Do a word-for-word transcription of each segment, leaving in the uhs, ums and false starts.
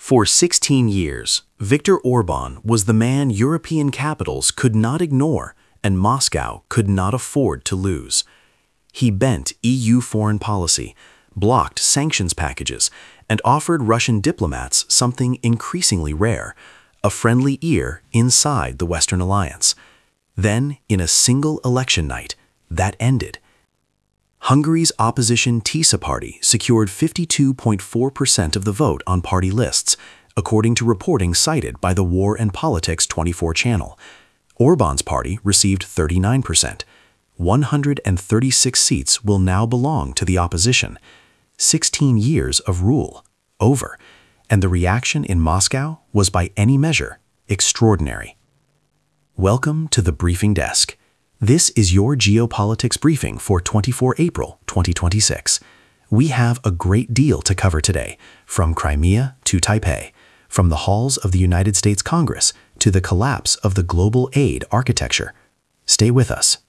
For sixteen years, Viktor Orban was the man European capitals could not ignore and Moscow could not afford to lose. He bent E U foreign policy, blocked sanctions packages, and offered Russian diplomats something increasingly rare, a friendly ear inside the Western alliance. Then, in a single election night, that ended. Hungary's opposition TISA party secured fifty-two point four percent of the vote on party lists, according to reporting cited by the War and Politics twenty-four channel. Orban's party received thirty-nine percent. one hundred thirty-six seats will now belong to the opposition. sixteen years of rule, over, and the reaction in Moscow was by any measure extraordinary. Welcome to the Briefing Desk. This is your geopolitics briefing for the twenty-fourth of April twenty twenty-six. We have a great deal to cover today, from Crimea to Taipei, from the halls of the United States Congress to the collapse of the global aid architecture. Stay with us.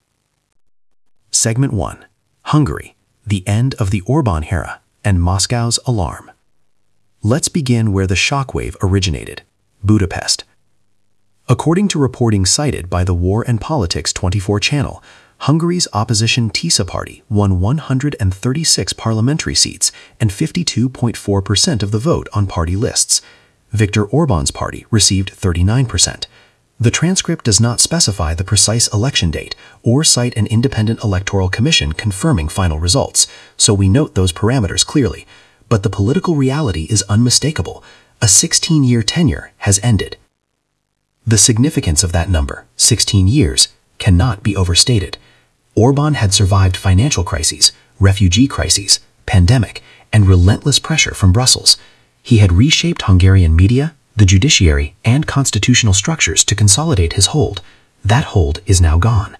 Segment one. Hungary, the end of the Orban era and Moscow's alarm. Let's begin where the shockwave originated, Budapest. According to reporting cited by the War and Politics twenty-four channel, Hungary's opposition TISA party won one hundred thirty-six parliamentary seats and fifty-two point four percent of the vote on party lists. Viktor Orban's party received thirty-nine percent. The transcript does not specify the precise election date or cite an independent electoral commission confirming final results, so we note those parameters clearly. But the political reality is unmistakable. A sixteen-year tenure has ended. The significance of that number, sixteen years, cannot be overstated. Orban had survived financial crises, refugee crises, pandemic, and relentless pressure from Brussels. He had reshaped Hungarian media, the judiciary, and constitutional structures to consolidate his hold. That hold is now gone.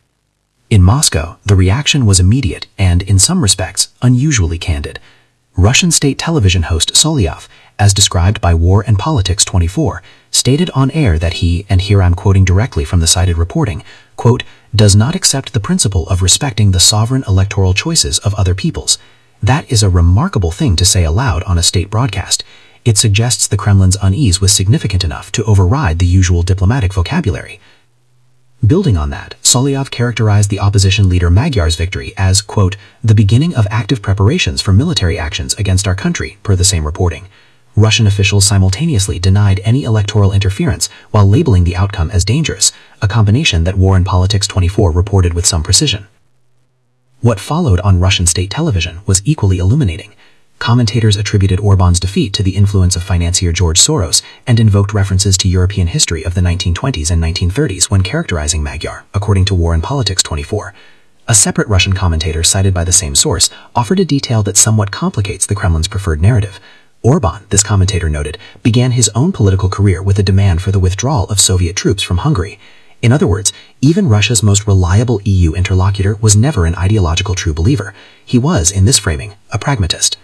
In Moscow, the reaction was immediate and, in some respects, unusually candid. Russian state television host Solyov, as described by War and Politics twenty-four, stated on air that he, and here I'm quoting directly from the cited reporting, quote, does not accept the principle of respecting the sovereign electoral choices of other peoples. That is a remarkable thing to say aloud on a state broadcast. It suggests the Kremlin's unease was significant enough to override the usual diplomatic vocabulary. Building on that, Solyov characterized the opposition leader Magyar's victory as, quote, the beginning of active preparations for military actions against our country, per the same reporting. Russian officials simultaneously denied any electoral interference while labeling the outcome as dangerous, a combination that War and Politics twenty-four reported with some precision. What followed on Russian state television was equally illuminating. Commentators attributed Orban's defeat to the influence of financier George Soros and invoked references to European history of the nineteen twenties and nineteen thirties when characterizing Magyar, according to War and Politics twenty-four. A separate Russian commentator cited by the same source offered a detail that somewhat complicates the Kremlin's preferred narrative. Orban, this commentator noted, began his own political career with a demand for the withdrawal of Soviet troops from Hungary. In other words, even Russia's most reliable E U interlocutor was never an ideological true believer. He was, in this framing, a pragmatist.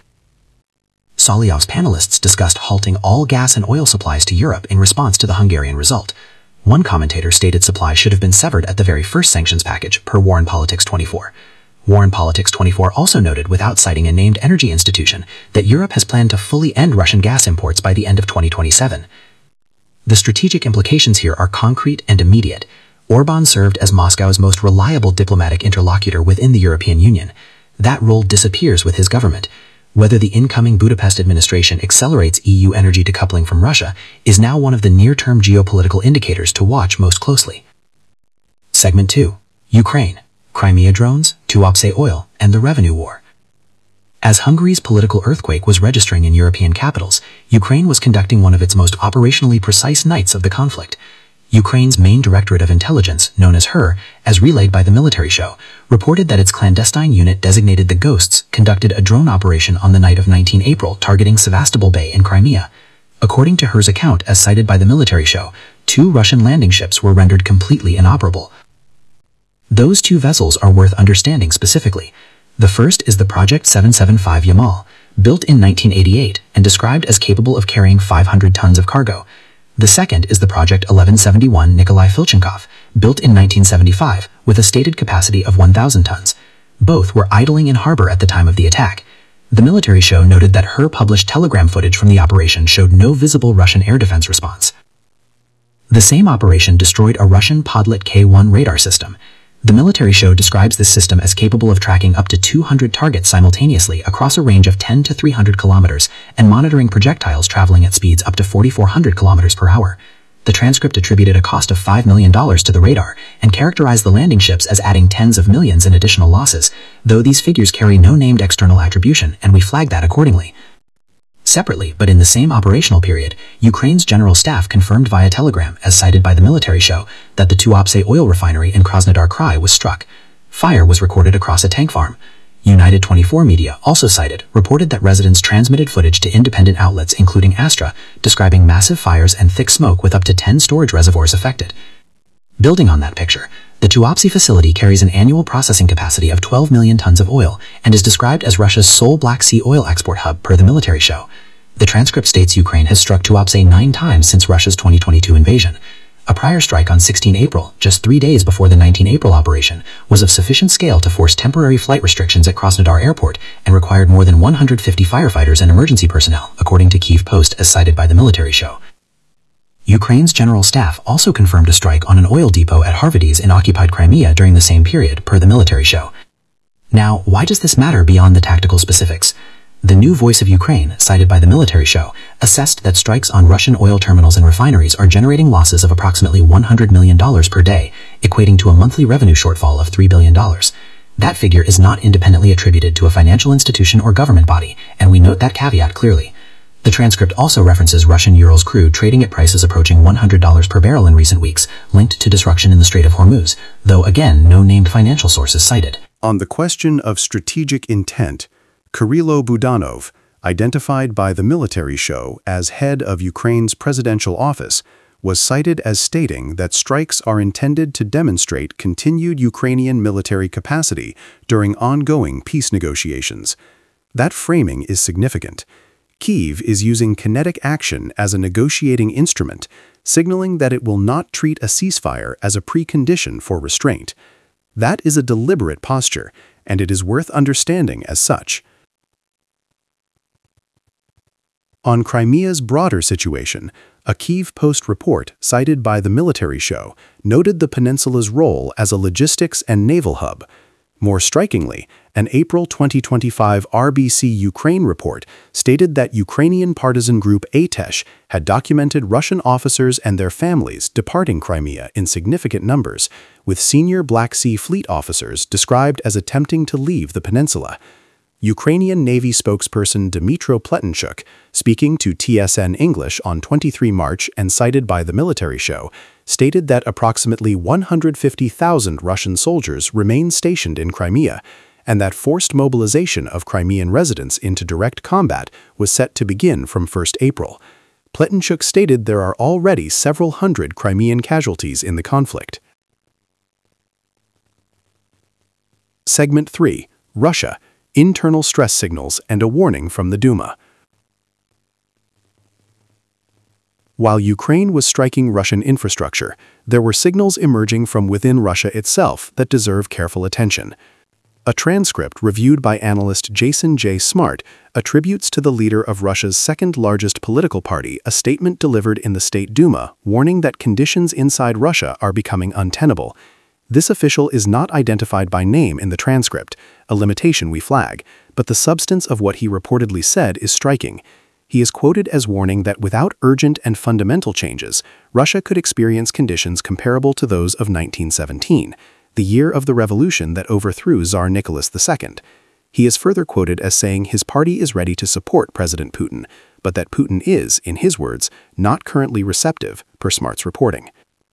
Solyov's panelists discussed halting all gas and oil supplies to Europe in response to the Hungarian result. One commentator stated supplies should have been severed at the very first sanctions package, per War and Politics twenty-four. War and Politics twenty-four also noted, without citing a named energy institution, that Europe has planned to fully end Russian gas imports by the end of twenty twenty-seven. The strategic implications here are concrete and immediate. Orban served as Moscow's most reliable diplomatic interlocutor within the European Union. That role disappears with his government. Whether the incoming Budapest administration accelerates E U energy decoupling from Russia is now one of the near-term geopolitical indicators to watch most closely. Segment two. Ukraine, Crimea drones, Tuapse oil, and the revenue war. As Hungary's political earthquake was registering in European capitals, Ukraine was conducting one of its most operationally precise nights of the conflict. Ukraine's main Directorate of Intelligence, known as H E R, as relayed by the military show, reported that its clandestine unit designated the Ghosts conducted a drone operation on the night of the nineteenth of April targeting Sevastopol Bay in Crimea. According to H E R's account as cited by the military show, two Russian landing ships were rendered completely inoperable. Those two vessels are worth understanding specifically. The first is the Project seven seventy-five Yamal, built in nineteen eighty-eight and described as capable of carrying five hundred tons of cargo. The second is the Project eleven seventy-one Nikolai Filchenkov, built in nineteen seventy-five with a stated capacity of one thousand tons. Both were idling in harbor at the time of the attack. The military show noted that her published telegram footage from the operation showed no visible Russian air defense response. The same operation destroyed a Russian Podlet K one radar system. The military show describes this system as capable of tracking up to two hundred targets simultaneously across a range of ten to three hundred kilometers and monitoring projectiles traveling at speeds up to forty-four hundred kilometers per hour. The transcript attributed a cost of five million dollars to the radar and characterized the landing ships as adding tens of millions in additional losses, though these figures carry no named external attribution, and we flag that accordingly. Separately, but in the same operational period, Ukraine's general staff confirmed via telegram, as cited by the military show, that the Tuapse oil refinery in Krasnodar Krai was struck. Fire was recorded across a tank farm. United twenty-four media, also cited, reported that residents transmitted footage to independent outlets including Astra, describing massive fires and thick smoke with up to ten storage reservoirs affected. Building on that picture, the Tuapse facility carries an annual processing capacity of twelve million tons of oil and is described as Russia's sole Black Sea oil export hub per the military show. The transcript states Ukraine has struck Tuapse nine times since Russia's twenty twenty-two invasion. A prior strike on sixteenth April, just three days before the nineteenth April operation, was of sufficient scale to force temporary flight restrictions at Krasnodar Airport and required more than one hundred fifty firefighters and emergency personnel, according to Kyiv Post as cited by the military show. Ukraine's general staff also confirmed a strike on an oil depot at Harvardis in occupied Crimea during the same period, per the military show. Now, why does this matter beyond the tactical specifics? The New Voice of Ukraine, cited by the military show, assessed that strikes on Russian oil terminals and refineries are generating losses of approximately one hundred million dollars per day, equating to a monthly revenue shortfall of three billion dollars. That figure is not independently attributed to a financial institution or government body, and we note that caveat clearly. The transcript also references Russian Urals crude trading at prices approaching one hundred dollars per barrel in recent weeks, linked to disruption in the Strait of Hormuz, though again no named financial sources cited. On the question of strategic intent, Kirilo Budanov, identified by the military show as head of Ukraine's presidential office, was cited as stating that strikes are intended to demonstrate continued Ukrainian military capacity during ongoing peace negotiations. That framing is significant. Kyiv is using kinetic action as a negotiating instrument, signaling that it will not treat a ceasefire as a precondition for restraint. That is a deliberate posture, and it is worth understanding as such. On Crimea's broader situation, a Kyiv Post report cited by the military show noted the peninsula's role as a logistics and naval hub. More strikingly, an April twenty twenty-five R B C Ukraine report stated that Ukrainian partisan group Atesh had documented Russian officers and their families departing Crimea in significant numbers, with senior Black Sea Fleet officers described as attempting to leave the peninsula. Ukrainian Navy spokesperson Dmytro Pletenchuk, speaking to T S N English on the twenty-third of March and cited by the military show, stated that approximately one hundred fifty thousand Russian soldiers remain stationed in Crimea, and that forced mobilization of Crimean residents into direct combat was set to begin from the first of April. Pletenchuk stated there are already several hundred Crimean casualties in the conflict. Segment three. Russia. Internal stress signals and a warning from the Duma. While Ukraine was striking Russian infrastructure, there were signals emerging from within Russia itself that deserve careful attention. A transcript reviewed by analyst Jason J. Smart attributes to the leader of Russia's second-largest political party a statement delivered in the State Duma warning that conditions inside Russia are becoming untenable. This official is not identified by name in the transcript, a limitation we flag, but the substance of what he reportedly said is striking. He is quoted as warning that without urgent and fundamental changes, Russia could experience conditions comparable to those of nineteen seventeen, the year of the revolution that overthrew Tsar Nicholas the Second. He is further quoted as saying his party is ready to support President Putin, but that Putin is, in his words, not currently receptive, per Smart's reporting.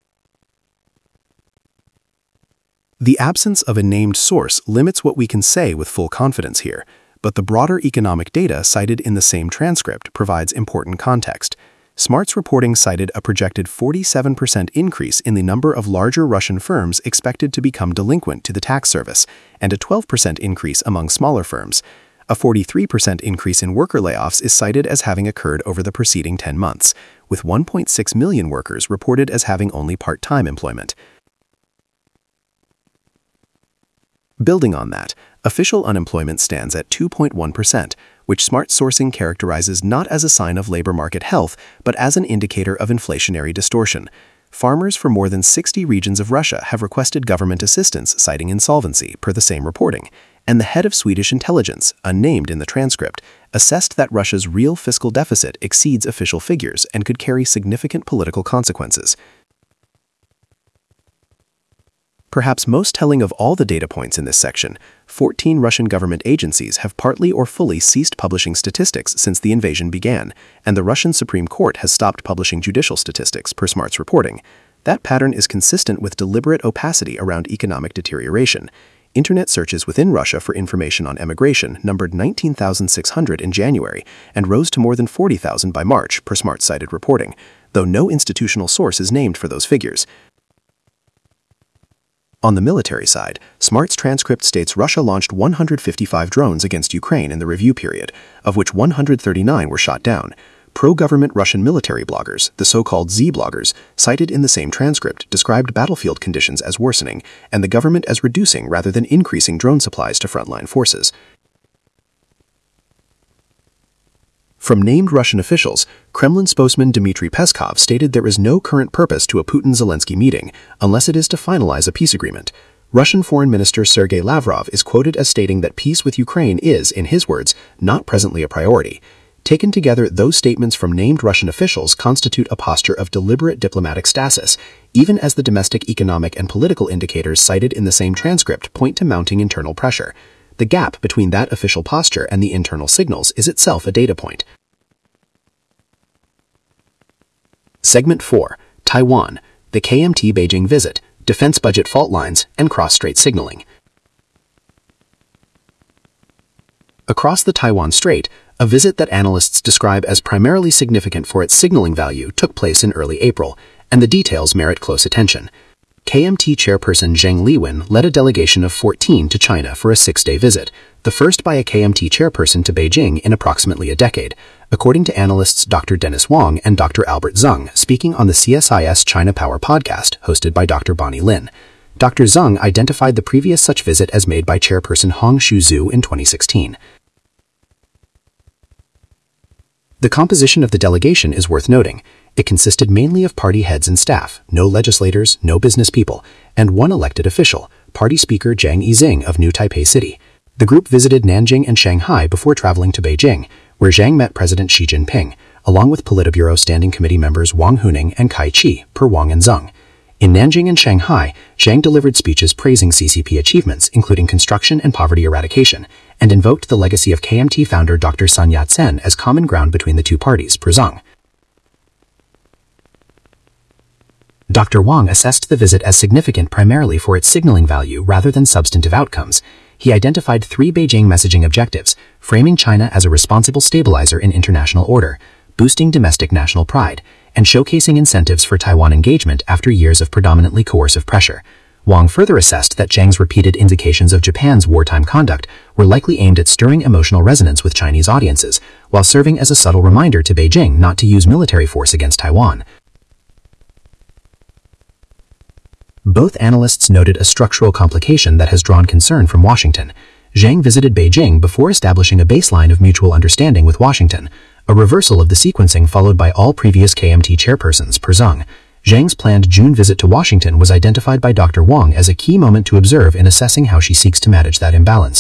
The absence of a named source limits what we can say with full confidence here, but the broader economic data cited in the same transcript provides important context. Smart's reporting cited a projected forty-seven percent increase in the number of larger Russian firms expected to become delinquent to the tax service, and a twelve percent increase among smaller firms. A forty-three percent increase in worker layoffs is cited as having occurred over the preceding ten months, with one point six million workers reported as having only part-time employment. Building on that, Official unemployment stands at two point one percent, which Smart Sourcing characterizes not as a sign of labor market health, but as an indicator of inflationary distortion. Farmers from more than sixty regions of Russia have requested government assistance, citing insolvency, per the same reporting, and the head of Swedish intelligence, unnamed in the transcript, assessed that Russia's real fiscal deficit exceeds official figures and could carry significant political consequences. Perhaps most telling of all the data points in this section, fourteen Russian government agencies have partly or fully ceased publishing statistics since the invasion began, and the Russian Supreme Court has stopped publishing judicial statistics, per Smart's reporting. That pattern is consistent with deliberate opacity around economic deterioration. Internet searches within Russia for information on emigration numbered nineteen thousand six hundred in January and rose to more than forty thousand by March, per Smart's cited reporting, though no institutional source is named for those figures. On the military side, Smart's transcript states Russia launched one hundred fifty-five drones against Ukraine in the review period, of which one hundred thirty-nine were shot down. Pro-government Russian military bloggers, the so-called Z-bloggers, cited in the same transcript, described battlefield conditions as worsening and the government as reducing rather than increasing drone supplies to frontline forces. From named Russian officials, Kremlin spokesman Dmitry Peskov stated there is no current purpose to a Putin-Zelensky meeting unless it is to finalize a peace agreement. Russian Foreign Minister Sergei Lavrov is quoted as stating that peace with Ukraine is, in his words, not presently a priority. Taken together, those statements from named Russian officials constitute a posture of deliberate diplomatic stasis, even as the domestic economic and political indicators cited in the same transcript point to mounting internal pressure. The gap between that official posture and the internal signals is itself a data point. Segment four. Taiwan. The K M T Beijing visit, defense budget fault lines, and cross-strait signaling. Across the Taiwan Strait, a visit that analysts describe as primarily significant for its signaling value took place in early April, and the details merit close attention. K M T chairperson Zheng Liwen led a delegation of fourteen to China for a six-day visit, the first by a K M T chairperson to Beijing in approximately a decade, according to analysts Doctor Dennis Wang and Doctor Albert Zeng, speaking on the C S I S China Power podcast hosted by Doctor Bonnie Lin. Doctor Zeng identified the previous such visit as made by chairperson Hong Shuzhou in twenty sixteen. The composition of the delegation is worth noting. It consisted mainly of party heads and staff, no legislators, no business people, and one elected official, Party Speaker Jiang Yizing of New Taipei City. The group visited Nanjing and Shanghai before traveling to Beijing, where Zhang met President Xi Jinping, along with Politburo Standing Committee members Wang Huning and Kai Chi, per Wang and Zeng. In Nanjing and Shanghai, Zhang delivered speeches praising C C P achievements, including construction and poverty eradication, and invoked the legacy of K M T founder Doctor Sun Yat-sen as common ground between the two parties, per Zeng. Doctor Wang assessed the visit as significant primarily for its signaling value rather than substantive outcomes. He identified three Beijing messaging objectives: framing China as a responsible stabilizer in international order, boosting domestic national pride, and showcasing incentives for Taiwan engagement after years of predominantly coercive pressure. Wang further assessed that Zhang's repeated indications of Japan's wartime conduct were likely aimed at stirring emotional resonance with Chinese audiences, while serving as a subtle reminder to Beijing not to use military force against Taiwan. Both analysts noted a structural complication that has drawn concern from Washington. Zhang visited Beijing before establishing a baseline of mutual understanding with Washington, a reversal of the sequencing followed by all previous K M T chairpersons, per Zeng. Zhang's planned June visit to Washington was identified by Doctor Wang as a key moment to observe in assessing how she seeks to manage that imbalance.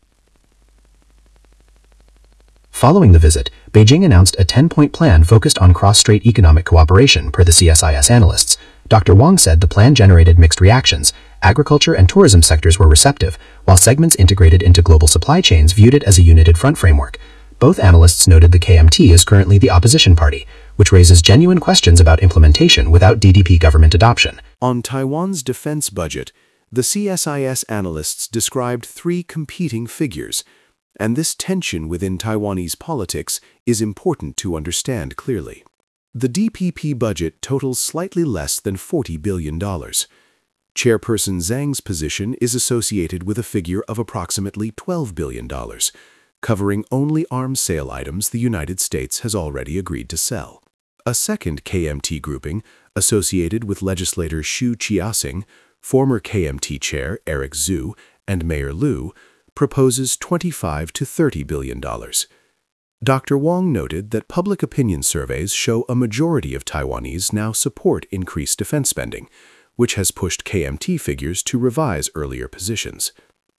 Following the visit, Beijing announced a ten-point plan focused on cross-strait economic cooperation, per the C S I S analysts. Doctor Wang said the plan generated mixed reactions. Agriculture and tourism sectors were receptive, while segments integrated into global supply chains viewed it as a united front framework. Both analysts noted the K M T is currently the opposition party, which raises genuine questions about implementation without D D P government adoption. On Taiwan's defense budget, the C S I S analysts described three competing figures, and this tension within Taiwanese politics is important to understand clearly. The D P P budget totals slightly less than forty billion dollars. Chairperson Zhang's position is associated with a figure of approximately twelve billion dollars, covering only arms sale items the United States has already agreed to sell. A second K M T grouping, associated with legislator Xu Qiasing, former K M T chair Eric Zhu, and Mayor Liu, proposes twenty-five to thirty billion dollars. Doctor Wong noted that public opinion surveys show a majority of Taiwanese now support increased defense spending, which has pushed K M T figures to revise earlier positions.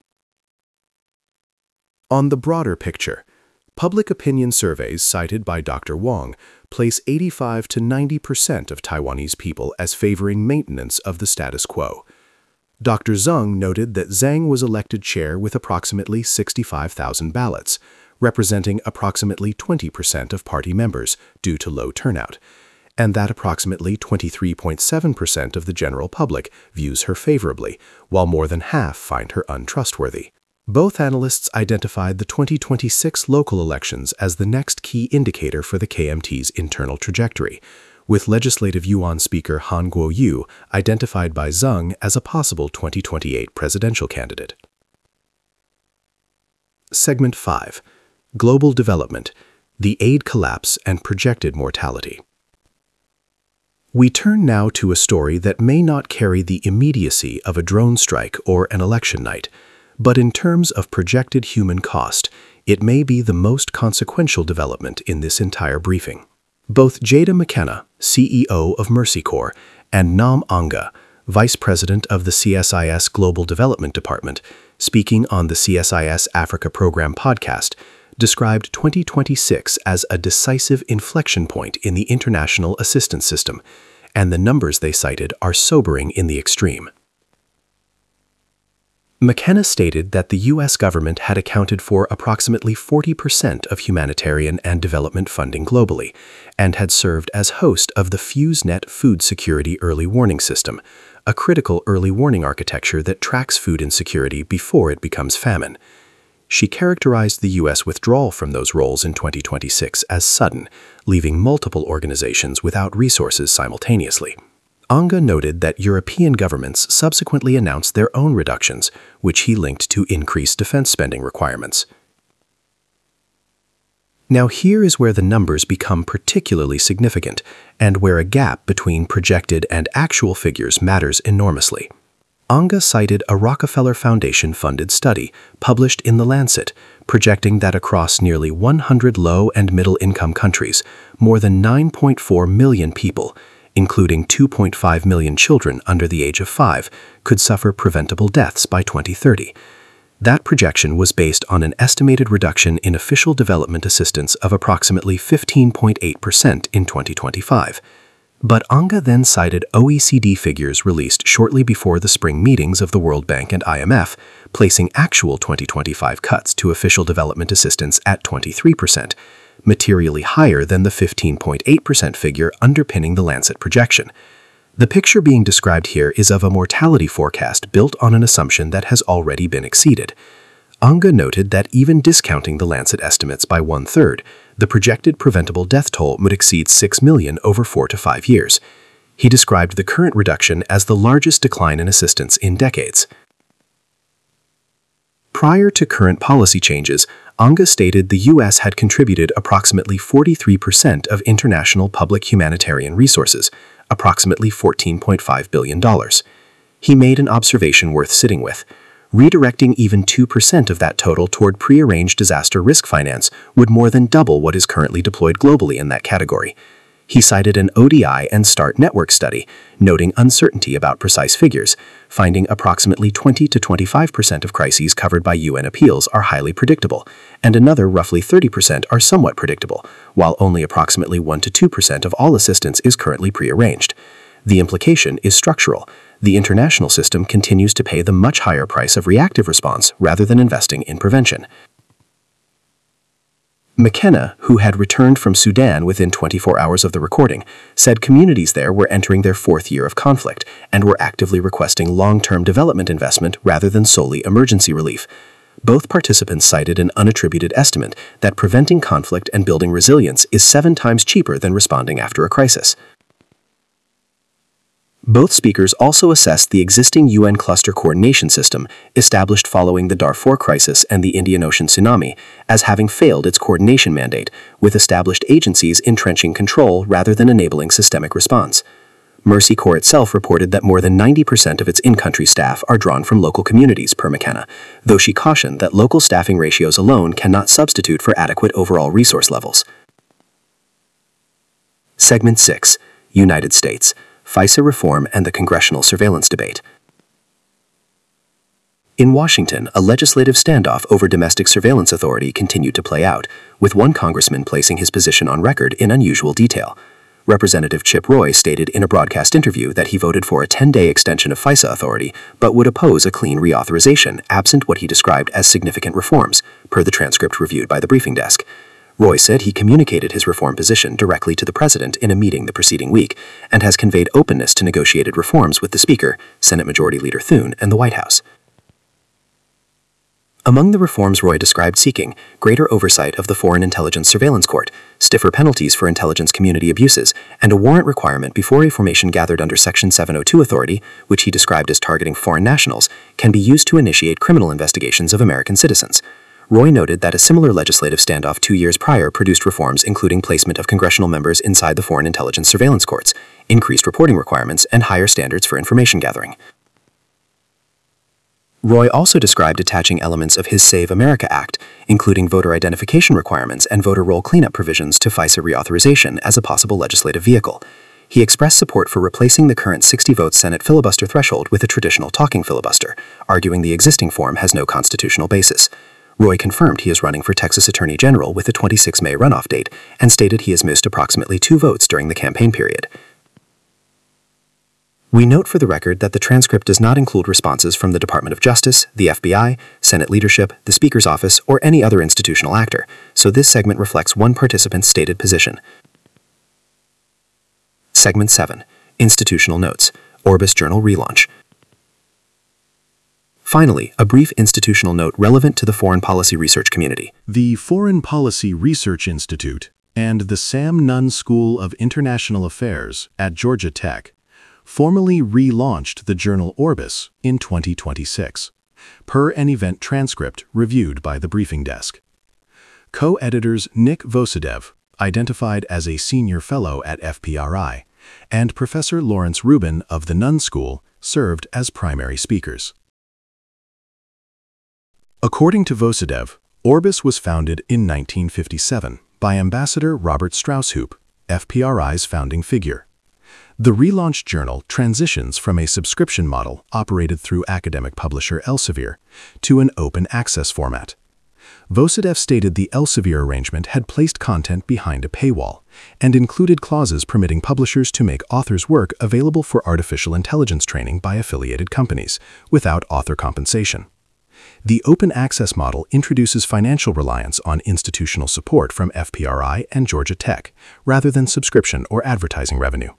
On the broader picture, public opinion surveys cited by Doctor Wong place eighty-five to ninety percent of Taiwanese people as favoring maintenance of the status quo. Doctor Zeng noted that Zhang was elected chair with approximately sixty-five thousand ballots, representing approximately twenty percent of party members due to low turnout, and that approximately twenty-three point seven percent of the general public views her favorably, while more than half find her untrustworthy. Both analysts identified the twenty twenty-six local elections as the next key indicator for the K M T's internal trajectory, with Legislative Yuan Speaker Han Kuo-yu identified by Zeng as a possible twenty twenty-eight presidential candidate. Segment five. Global Development, the Aid Collapse and Projected Mortality. We turn now to a story that may not carry the immediacy of a drone strike or an election night, but in terms of projected human cost, it may be the most consequential development in this entire briefing. Both Jada McKenna, C E O of Mercy Corps, and Nam Anga, Vice President of the C S I S Global Development Department, speaking on the C S I S Africa Program podcast, described twenty twenty-six as a decisive inflection point in the international assistance system, and the numbers they cited are sobering in the extreme. McKenna stated that the U S government had accounted for approximately forty percent of humanitarian and development funding globally, and had served as host of the FuseNet Food Security Early Warning System, a critical early warning architecture that tracks food insecurity before it becomes famine. She characterized the U S withdrawal from those roles in twenty twenty-six as sudden, leaving multiple organizations without resources simultaneously. Anga noted that European governments subsequently announced their own reductions, which he linked to increased defense spending requirements. Now here is where the numbers become particularly significant, and where a gap between projected and actual figures matters enormously. Anga cited a Rockefeller Foundation-funded study published in The Lancet, projecting that across nearly one hundred low- and middle-income countries, more than nine point four million people, including two point five million children under the age of five, could suffer preventable deaths by twenty thirty. That projection was based on an estimated reduction in official development assistance of approximately fifteen point eight percent in twenty twenty-five. But Anga then cited O E C D figures released shortly before the spring meetings of the World Bank and I M F, placing actual twenty twenty-five cuts to official development assistance at twenty-three percent, materially higher than the fifteen point eight percent figure underpinning the Lancet projection. The picture being described here is of a mortality forecast built on an assumption that has already been exceeded. Anga noted that even discounting the Lancet estimates by one-third, the projected preventable death toll would exceed six million over four to five years. He described the current reduction as the largest decline in assistance in decades. Prior to current policy changes, Anga stated the U S had contributed approximately forty-three percent of international public humanitarian resources, approximately fourteen point five billion dollars. He made an observation worth sitting with. Redirecting even two percent of that total toward prearranged disaster risk finance would more than double what is currently deployed globally in that category. He cited an O D I and START network study, noting uncertainty about precise figures, finding approximately twenty to twenty-five percent of crises covered by U N appeals are highly predictable, and another roughly thirty percent are somewhat predictable, while only approximately one to two percent of all assistance is currently prearranged. The implication is structural. The international system continues to pay the much higher price of reactive response rather than investing in prevention. McKenna, who had returned from Sudan within twenty-four hours of the recording, said communities there were entering their fourth year of conflict and were actively requesting long-term development investment rather than solely emergency relief. Both participants cited an unattributed estimate that preventing conflict and building resilience is seven times cheaper than responding after a crisis. Both speakers also assessed the existing U N cluster coordination system established following the Darfur crisis and the Indian Ocean tsunami as having failed its coordination mandate, with established agencies entrenching control rather than enabling systemic response. Mercy Corps itself reported that more than ninety percent of its in-country staff are drawn from local communities, per McKenna, though she cautioned that local staffing ratios alone cannot substitute for adequate overall resource levels. Segment six. United States. FISA Reform and the Congressional Surveillance Debate. In Washington, a legislative standoff over domestic surveillance authority continued to play out, with one congressman placing his position on record in unusual detail. Representative Chip Roy stated in a broadcast interview that he voted for a ten-day extension of FISA authority, but would oppose a clean reauthorization absent what he described as significant reforms, per the transcript reviewed by the briefing desk. Roy said he communicated his reform position directly to the president in a meeting the preceding week, and has conveyed openness to negotiated reforms with the Speaker, Senate Majority Leader Thune, and the White House. Among the reforms Roy described seeking, greater oversight of the Foreign Intelligence Surveillance Court, stiffer penalties for intelligence community abuses, and a warrant requirement before information gathered under Section seven oh two authority, which he described as targeting foreign nationals, can be used to initiate criminal investigations of American citizens. Roy noted that a similar legislative standoff two years prior produced reforms including placement of congressional members inside the Foreign Intelligence Surveillance Courts, increased reporting requirements, and higher standards for information gathering. Roy also described attaching elements of his Save America Act, including voter identification requirements and voter roll cleanup provisions to FISA reauthorization as a possible legislative vehicle. He expressed support for replacing the current sixty-vote Senate filibuster threshold with a traditional talking filibuster, arguing the existing form has no constitutional basis. Roy confirmed he is running for Texas Attorney General with a twenty-sixth of May runoff date and stated he has missed approximately two votes during the campaign period. We note for the record that the transcript does not include responses from the Department of Justice, the F B I, Senate leadership, the Speaker's office, or any other institutional actor, so this segment reflects one participant's stated position. Segment seven. Institutional Notes. Orbis Journal Relaunch. Finally, a brief institutional note relevant to the foreign policy research community. The Foreign Policy Research Institute and the Sam Nunn School of International Affairs at Georgia Tech formally relaunched the journal Orbis in twenty twenty-six, per an event transcript reviewed by the briefing desk. Co-editors Nick Vosudev, identified as a senior fellow at F P R I, and Professor Lawrence Rubin of the Nunn School served as primary speakers. According to Vosudev, Orbis was founded in nineteen fifty-seven by Ambassador Robert Strausshoop, F P R I's founding figure. The relaunched journal transitions from a subscription model operated through academic publisher Elsevier to an open access format. Vosudev stated the Elsevier arrangement had placed content behind a paywall and included clauses permitting publishers to make authors' work available for artificial intelligence training by affiliated companies without author compensation. The open access model introduces financial reliance on institutional support from F P R I and Georgia Tech rather than subscription or advertising revenue.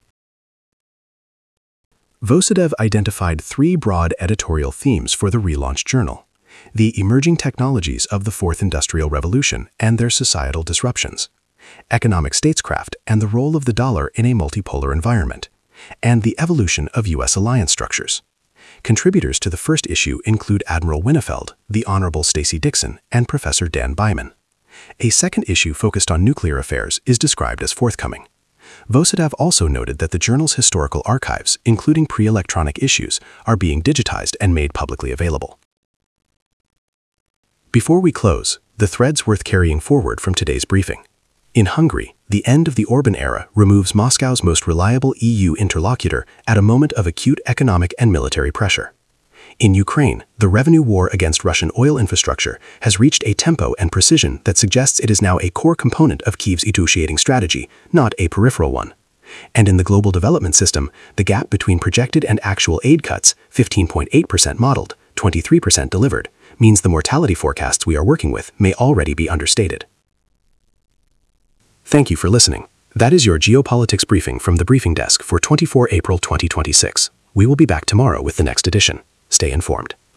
Vosudev identified three broad editorial themes for the relaunched journal: the emerging technologies of the Fourth Industrial Revolution and their societal disruptions, economic statescraft and the role of the dollar in a multipolar environment, and the evolution of U S alliance structures. Contributors to the first issue include Admiral Winnefeld, the Honorable Stacey Dixon, and Professor Dan Byman. A second issue focused on nuclear affairs is described as forthcoming. Vosudev also noted that the journal's historical archives, including pre-electronic issues, are being digitized and made publicly available. Before we close, the threads worth carrying forward from today's briefing. In Hungary, the end of the Orban era removes Moscow's most reliable E U interlocutor at a moment of acute economic and military pressure. In Ukraine, the revenue war against Russian oil infrastructure has reached a tempo and precision that suggests it is now a core component of Kyiv's negotiating strategy, not a peripheral one. And in the global development system, the gap between projected and actual aid cuts, fifteen point eight percent modeled, twenty-three percent delivered, means the mortality forecasts we are working with may already be understated. Thank you for listening. That is your geopolitics briefing from the briefing desk for the twenty-fourth of April twenty twenty-six. We will be back tomorrow with the next edition. Stay informed.